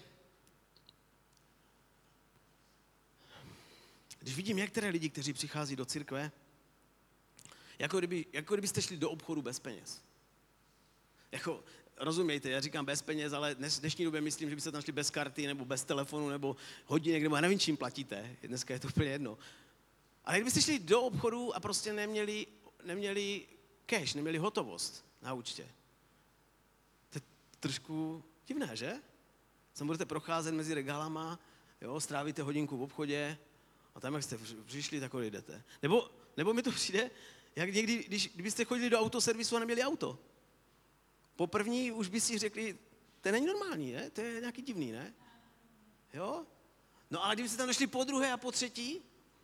když vidím některé lidi, kteří přichází do církve, jako, kdyby, jako kdybyste šli do obchodu bez peněz. Jako, rozumějte, já říkám bez peněz, ale dnes, dnešní době myslím, že byste tam šli bez karty, nebo bez telefonu, nebo hodinek, nebo já nevím, čím platíte. Dneska je to úplně jedno. Ale kdybyste šli do obchodu a prostě neměli, neměli cash, neměli hotovost na účtě. To je trošku divné, že? Tam budete procházet mezi regálama, jo, strávíte hodinku v obchodě a tam, jak jste přišli, tak odejdete. Nebo, nebo mi to přijde, jak někdy, když, kdybyste chodili do autoservisu a neměli auto. Po první už by si řekli, to není normální, ne? To je nějaký divný, ne? Jo? No ale kdybyste tam došli po druhé a po třetí,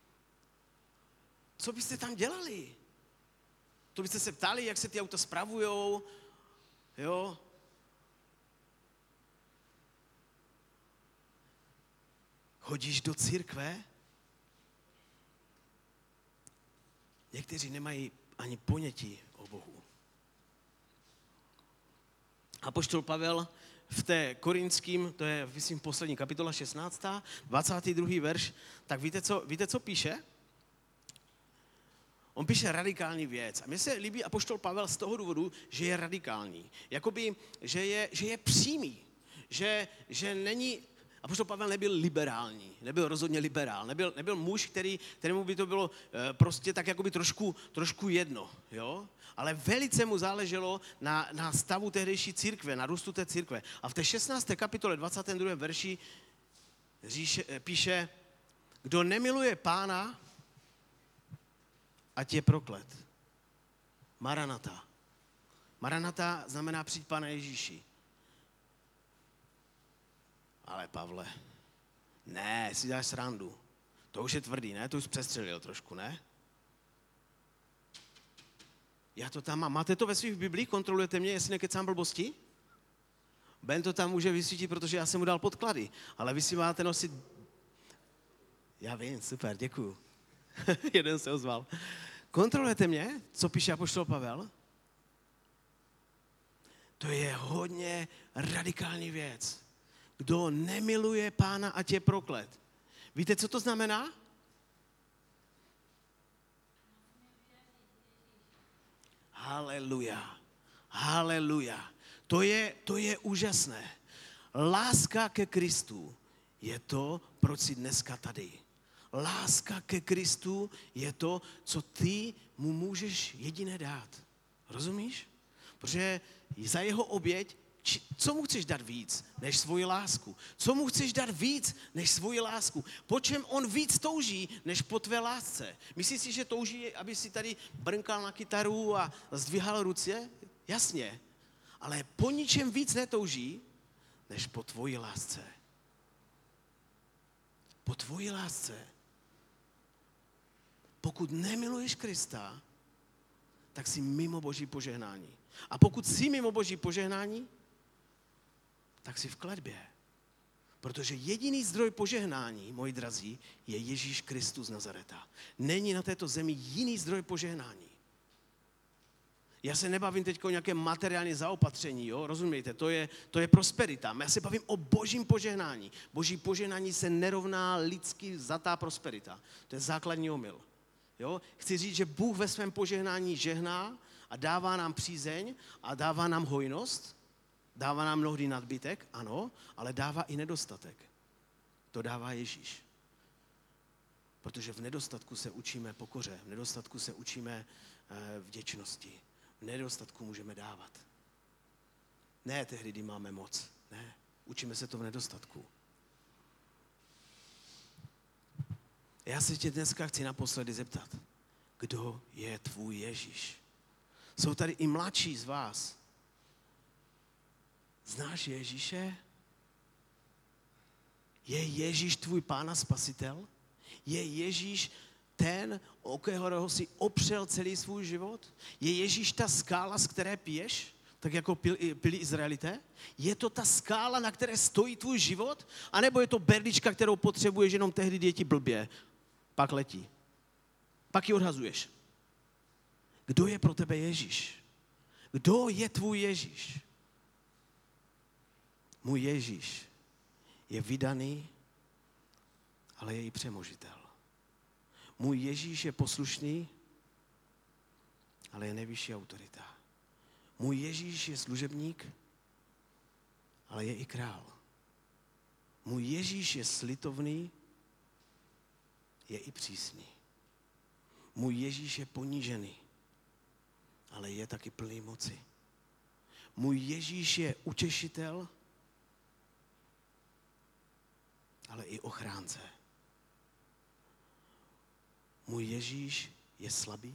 co byste tam dělali? To byste se ptali, jak se ty auta spravujou, jo? Chodíš do církve? Někteří nemají ani ponětí o Bohu. Apoštol Pavel v té Korinským, to je, myslím, poslední kapitola šestnáctá, dvacátý druhý verš, tak víte, co, víte, co píše? On píše radikální věc. A mně se líbí apoštol Pavel z toho důvodu, že je radikální. Jakoby, že je, že je přímý. Že, že není... Apoštol Pavel nebyl liberální, nebyl rozhodně liberál, nebyl, nebyl muž, který, kterému by to bylo e, prostě tak jakoby trošku, trošku jedno, jo? Ale velice mu záleželo na, na stavu tehdejší církve, na růstu té církve. A v té šestnácté kapitole dvacátém druhém verši říše, píše, kdo nemiluje Pána, ať je proklet. Maranata. Maranata znamená přijď Pane Ježíši. Ale Pavle, ne, si dáš srandu. To už je tvrdý, ne? To už přestřelil trošku, ne? Já to tam mám. Máte to ve svých Biblích? Kontrolujete mě, jestli nekecám blbosti? Ben to tam může vysvítit, protože já jsem mu dal podklady. Ale vy si máte nosit... Já vím, super, děkuju. Jeden se ozval. Kontrolujete mě, co píše apoštol Pavel? To je hodně radikální věc. Kdo nemiluje Pána, ať je proklet. Víte, co to znamená? Haleluja. Haleluja. To je, to je úžasné. Láska ke Kristu je to, proč jsi dneska tady. Láska ke Kristu je to, co ty mu můžeš jediné dát. Rozumíš? Protože za jeho oběť či, co mu chceš dát víc, než svoji lásku? Co mu chceš dát víc, než svoji lásku? Po čem on víc touží, než po tvé lásce? Myslíš si, že touží, aby si tady brnkal na kytaru a zdvihal ruce? Jasně. Ale po ničem víc netouží, než po tvoji lásce. Po tvoji lásce. Pokud nemiluješ Krista, tak jsi mimo Boží požehnání. A pokud jsi mimo Boží požehnání, tak jsi v kletbě. Protože jediný zdroj požehnání, moji drazí, je Ježíš Kristus z Nazareta. Není na této zemi jiný zdroj požehnání. Já se nebavím teď o nějakém materiální zaopatření, jo? Rozumíte, to je, to je prosperita. Já se bavím o Božím požehnání. Boží požehnání se nerovná lidsky vzatá prosperita. To je základní omyl. Jo? Chci říct, že Bůh ve svém požehnání žehná a dává nám přízeň a dává nám hojnost, dává nám mnohdy nadbytek, ano, ale dává i nedostatek. To dává Ježíš. Protože v nedostatku se učíme pokoře, v nedostatku se učíme vděčnosti, v nedostatku můžeme dávat. Ne tehdy, kdy máme moc, ne, učíme se to v nedostatku. Já se tě dneska chci naposledy zeptat, kdo je tvůj Ježíš? Jsou tady i mladší z vás. Znáš Ježíše? Je Ježíš tvůj Pán a Spasitel? Je Ježíš ten, o kterého si opřel celý svůj život? Je Ježíš ta skála, z které piješ? Tak jako pili Izraelité? Je to ta skála, na které stojí tvůj život? A nebo je to berlička, kterou potřebuješ jenom tehdy, kdy je ti blbě? Pak letí. Pak ji odhazuješ. Kdo je pro tebe Ježíš? Kdo je tvůj Ježíš? Můj Ježíš je vydaný, ale je i přemožitel. Můj Ježíš je poslušný, ale je nejvyšší autorita. Můj Ježíš je služebník, ale je i král. Můj Ježíš je slitovný, je i přísný. Můj Ježíš je ponížený, ale je taky plný moci. Můj Ježíš je utěšitel, ale i ochránce. Můj Ježíš je slabý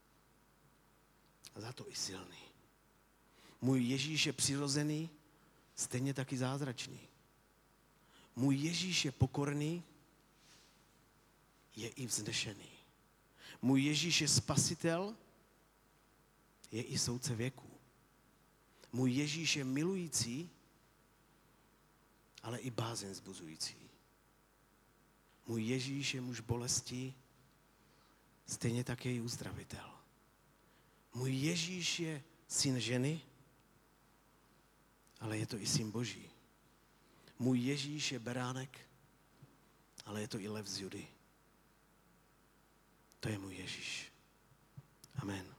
a za to i silný. Můj Ježíš je přirozený, stejně taky zázračný. Můj Ježíš je pokorný, je i vznešený. Můj Ježíš je spasitel, je i soudce věků. Můj Ježíš je milující, ale i bázeň vzbuzující. Můj Ježíš je muž bolesti, stejně tak je i uzdravitel. Můj Ježíš je syn ženy, ale je to i syn Boží. Můj Ježíš je beránek, ale je to i lev z Judy. To je můj Ježíš. Amen.